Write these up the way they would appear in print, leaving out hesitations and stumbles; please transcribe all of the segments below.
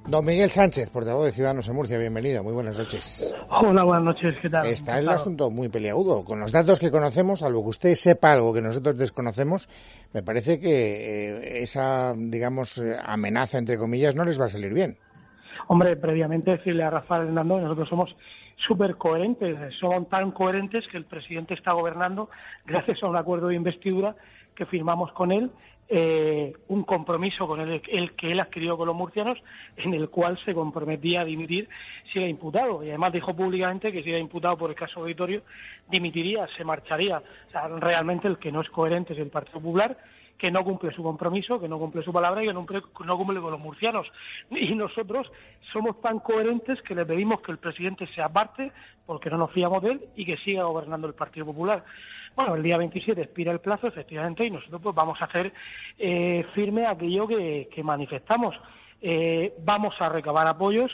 Don Miguel Sánchez, portavoz de Ciudadanos en Murcia, bienvenido, muy buenas noches. Hola, buenas noches, ¿qué tal? Está el asunto muy peliagudo. Con los datos que conocemos, salvo que usted sepa algo que nosotros desconocemos, me parece que esa, digamos, amenaza, entre comillas, no les va a salir bien. Hombre, previamente decirle a Rafael Hernández, nosotros somos súper coherentes, somos tan coherentes que el presidente está gobernando gracias a un acuerdo de investidura que firmamos con él, un compromiso con el que él adquirió con los murcianos, en el cual se comprometía a dimitir si era imputado. Y además dijo públicamente que si era imputado por el caso auditorio, dimitiría, se marcharía. O sea, realmente el que no es coherente es el Partido Popular, que no cumple su compromiso, que no cumple su palabra y que no cumple con los murcianos. Y nosotros somos tan coherentes que le pedimos que el presidente se aparte, porque no nos fiamos de él, y que siga gobernando el Partido Popular. Bueno, el día 27 expira el plazo, efectivamente, y nosotros pues vamos a hacer firme aquello que manifestamos. Vamos a recabar apoyos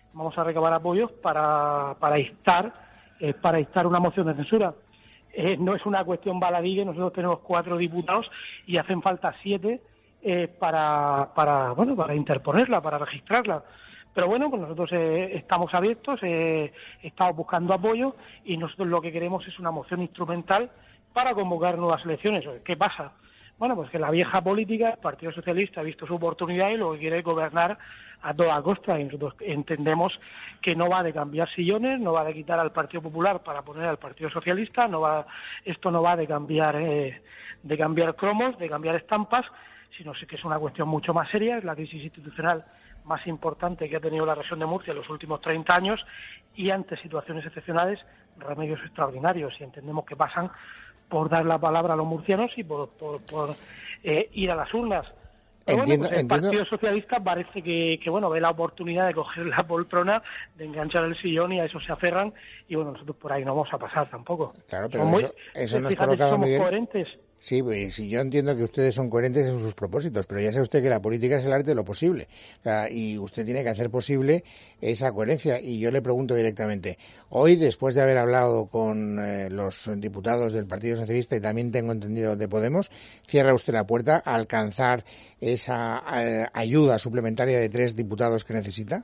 para instar una moción de censura. No es una cuestión baladí, nosotros tenemos 4 diputados y hacen falta 7 para interponerla, para registrarla. Pero bueno, pues nosotros estamos abiertos, estamos buscando apoyo y nosotros lo que queremos es una moción instrumental para convocar nuevas elecciones. ¿Qué pasa? Bueno, pues que la vieja política, el Partido Socialista ha visto su oportunidad y lo que quiere es gobernar a toda costa. Y nosotros entendemos que no va de cambiar sillones, no va de quitar al Partido Popular para poner al Partido Socialista, esto no va de cambiar cromos, de cambiar estampas, sino que es una cuestión mucho más seria, es la crisis institucional más importante que ha tenido la región de Murcia en los últimos 30 años y ante situaciones excepcionales, remedios extraordinarios, y entendemos que pasan por dar la palabra a los murcianos y por ir a las urnas. Pero Entiendo. El Partido Socialista parece que ve la oportunidad de coger la poltrona, de enganchar el sillón, y a eso se aferran, y bueno, nosotros por ahí no vamos a pasar tampoco. Claro, pero eso nos coloca, somos Miguel, coherentes. Sí, pues yo entiendo que ustedes son coherentes en sus propósitos, pero ya sabe usted que la política es el arte de lo posible. O sea, y usted tiene que hacer posible esa coherencia. Y yo le pregunto directamente, hoy, después de haber hablado con los diputados del Partido Socialista y también tengo entendido de Podemos, ¿cierra usted la puerta a alcanzar esa ayuda suplementaria de 3 diputados que necesita?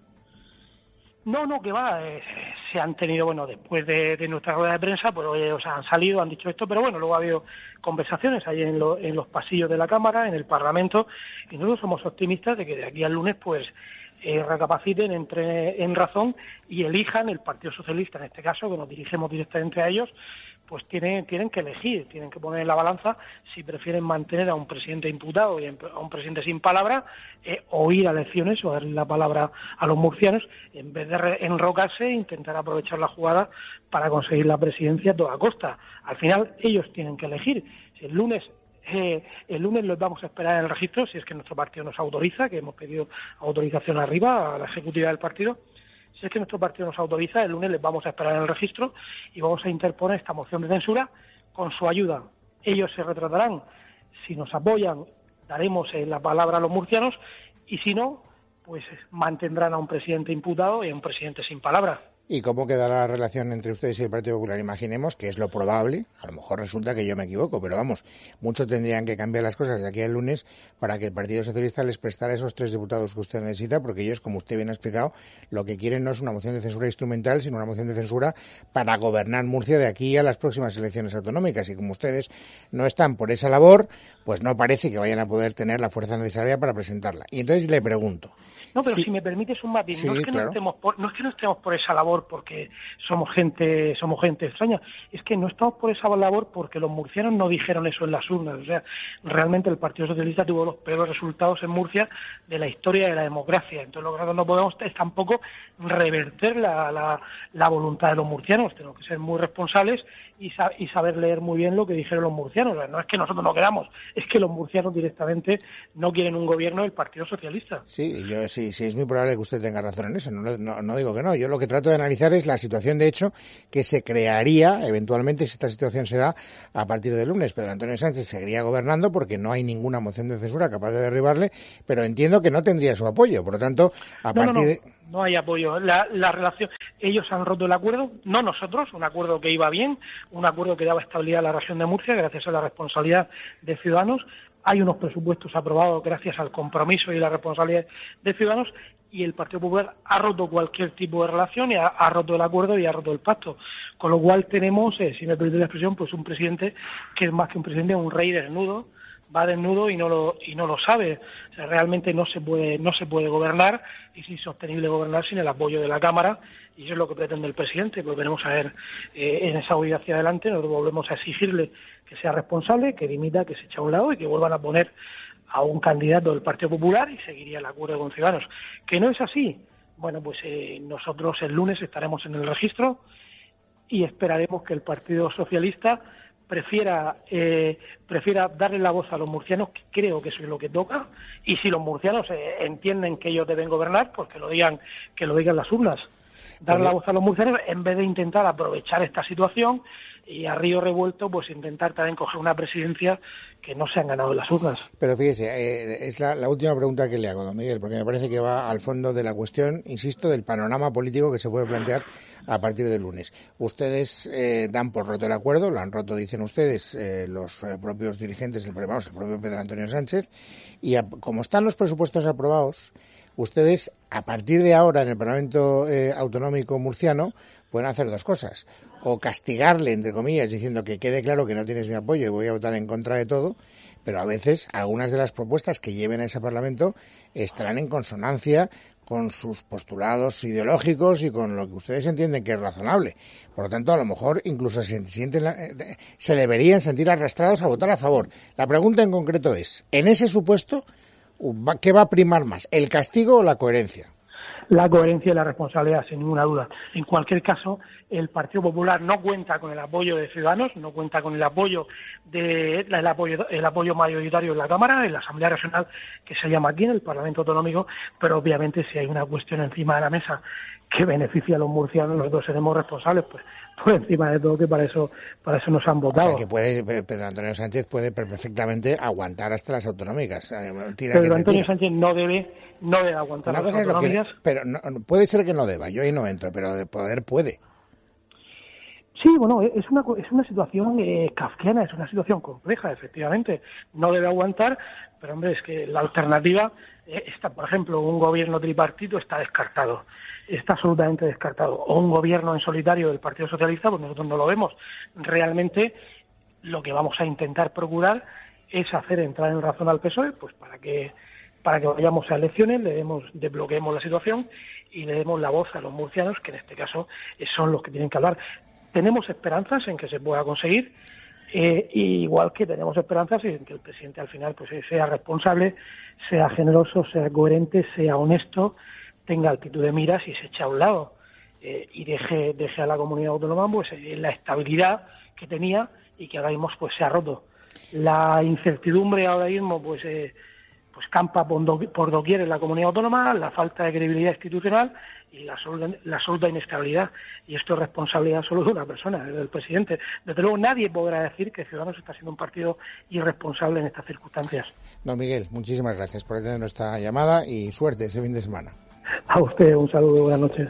No, que va, se han tenido, después de nuestra rueda de prensa, pues han salido, han dicho esto, pero bueno, luego ha habido conversaciones ahí en los pasillos de la Cámara, en el Parlamento, y nosotros somos optimistas de que de aquí al lunes, pues, recapaciten, entren en razón y elijan el Partido Socialista, en este caso, que nos dirigimos directamente a ellos, pues tienen que elegir, tienen que poner en la balanza si prefieren mantener a un presidente imputado y a un presidente sin palabra, o ir a elecciones o darle la palabra a los murcianos, en vez de enrocarse e intentar aprovechar la jugada para conseguir la presidencia a toda costa. Al final ellos tienen que elegir. Si el lunes los vamos a esperar en el registro, si es que nuestro partido nos autoriza, que hemos pedido autorización arriba a la ejecutiva del partido. Si es que nuestro partido nos autoriza, el lunes les vamos a esperar en el registro y vamos a interponer esta moción de censura con su ayuda. Ellos se retratarán. Si nos apoyan, daremos la palabra a los murcianos, y si no, pues mantendrán a un presidente imputado y a un presidente sin palabra. ¿Y cómo quedará la relación entre ustedes y el Partido Popular? Imaginemos que es lo probable, a lo mejor resulta que yo me equivoco, pero vamos, muchos tendrían que cambiar las cosas de aquí al lunes para que el Partido Socialista les prestara esos 3 diputados que usted necesita, porque ellos, como usted bien ha explicado, lo que quieren no es una moción de censura instrumental, sino una moción de censura para gobernar Murcia de aquí a las próximas elecciones autonómicas. Y como ustedes no están por esa labor, pues no parece que vayan a poder tener la fuerza necesaria para presentarla. Y entonces le pregunto... No, pero si me permites un matiz, sí, no es que claro. no estemos por esa labor porque somos gente extraña, es que no estamos por esa labor porque los murcianos no dijeron eso en las urnas. O sea, realmente el Partido Socialista tuvo los peores resultados en Murcia de la historia de la democracia. Entonces lo que nosotros no podemos es tampoco reverter la voluntad de los murcianos. Tenemos que ser muy responsables y saber leer muy bien lo que dijeron los murcianos. O sea, no es que nosotros no queramos, es que los murcianos directamente no quieren un gobierno del Partido Socialista. Sí, es muy probable que usted tenga razón en eso, no digo que no. Yo lo que trato de analizar es la situación, de hecho, que se crearía eventualmente si esta situación se da a partir del lunes. Pedro Antonio Sánchez seguiría gobernando porque no hay ninguna moción de censura capaz de derribarle, pero entiendo que no tendría su apoyo. Por lo tanto, no hay apoyo. La relación, ellos han roto el acuerdo, no nosotros, un acuerdo que iba bien, un acuerdo que daba estabilidad a la región de Murcia gracias a la responsabilidad de Ciudadanos. Hay unos presupuestos aprobados gracias al compromiso y la responsabilidad de Ciudadanos, y el Partido Popular ha roto cualquier tipo de relación y ha roto el acuerdo y ha roto el pacto, con lo cual tenemos, si me permite la expresión, pues un presidente que es más que un presidente, un rey desnudo, va desnudo y no lo sabe. O sea, realmente no se puede gobernar, y es insostenible gobernar sin el apoyo de la Cámara, y eso es lo que pretende el presidente. Pues veremos a ver en esa huida hacia adelante. Nosotros volvemos a exigirle que sea responsable, que dimita, que se eche a un lado y que vuelvan a poner a un candidato del Partido Popular y seguiría el acuerdo con Ciudadanos. ¿Que no es así? Bueno, pues nosotros el lunes estaremos en el registro y esperaremos que el Partido Socialista prefiera darle la voz a los murcianos, que creo que eso es lo que toca, y si los murcianos entienden que ellos deben gobernar, pues que lo digan las urnas. Dar la voz a los murcianos en vez de intentar aprovechar esta situación y a río revuelto pues intentar también coger una presidencia que no se han ganado en las urnas. Pero fíjese, es la última pregunta que le hago, don Miguel, porque me parece que va al fondo de la cuestión, insisto, del panorama político que se puede plantear a partir del lunes. Ustedes dan por roto el acuerdo, lo han roto, dicen ustedes, los propios dirigentes, el propio Pedro Antonio Sánchez, y como están los presupuestos aprobados, ustedes, a partir de ahora, en el Parlamento Autonómico Murciano, pueden hacer dos cosas. O castigarle, entre comillas, diciendo que quede claro que no tienes mi apoyo y voy a votar en contra de todo, pero a veces algunas de las propuestas que lleven a ese Parlamento estarán en consonancia con sus postulados ideológicos y con lo que ustedes entienden que es razonable. Por lo tanto, a lo mejor incluso se deberían sentir arrastrados a votar a favor. La pregunta en concreto es, en ese supuesto, ¿qué va a primar más, el castigo o la coherencia? La coherencia y la responsabilidad, sin ninguna duda. En cualquier caso, el Partido Popular no cuenta con el apoyo de Ciudadanos, no cuenta con el apoyo mayoritario en la Cámara, en la Asamblea Regional, que se llama aquí, en el Parlamento Autonómico, pero obviamente si hay una cuestión encima de la mesa que beneficia a los murcianos, nosotros seremos responsables, pues por encima de todo, que para eso nos han votado. O sea que Pedro Antonio Sánchez puede perfectamente aguantar hasta las autonómicas. Pedro Antonio Sánchez no debe aguantar las autonómicas. Pero no, puede ser que no deba, yo ahí no entro, pero de poder puede. Sí, bueno, es una situación kafkiana, es una situación compleja, efectivamente. No debe aguantar, pero hombre, es que la alternativa está, por ejemplo, un gobierno tripartito está descartado. Está absolutamente descartado. O un gobierno en solitario del Partido Socialista, pues nosotros no lo vemos. Realmente lo que vamos a intentar procurar es hacer entrar en razón al PSOE, pues para que vayamos a elecciones, desbloqueemos la situación y le demos la voz a los murcianos, que en este caso son los que tienen que hablar. Tenemos esperanzas en que se pueda conseguir, igual que tenemos esperanzas en que el presidente al final pues sea responsable, sea generoso, sea coherente, sea honesto, tenga altitud de miras y se eche a un lado y deje a la comunidad autónoma pues la estabilidad que tenía y que ahora mismo pues se ha roto. La incertidumbre ahora mismo pues campa por doquier en la comunidad autónoma, la falta de credibilidad institucional y la absoluta inestabilidad. Y esto es responsabilidad solo de una persona, del presidente. Desde luego nadie podrá decir que Ciudadanos está siendo un partido irresponsable en estas circunstancias. Don Miguel, muchísimas gracias por atender nuestra llamada y suerte ese fin de semana. A usted un saludo, buenas noches.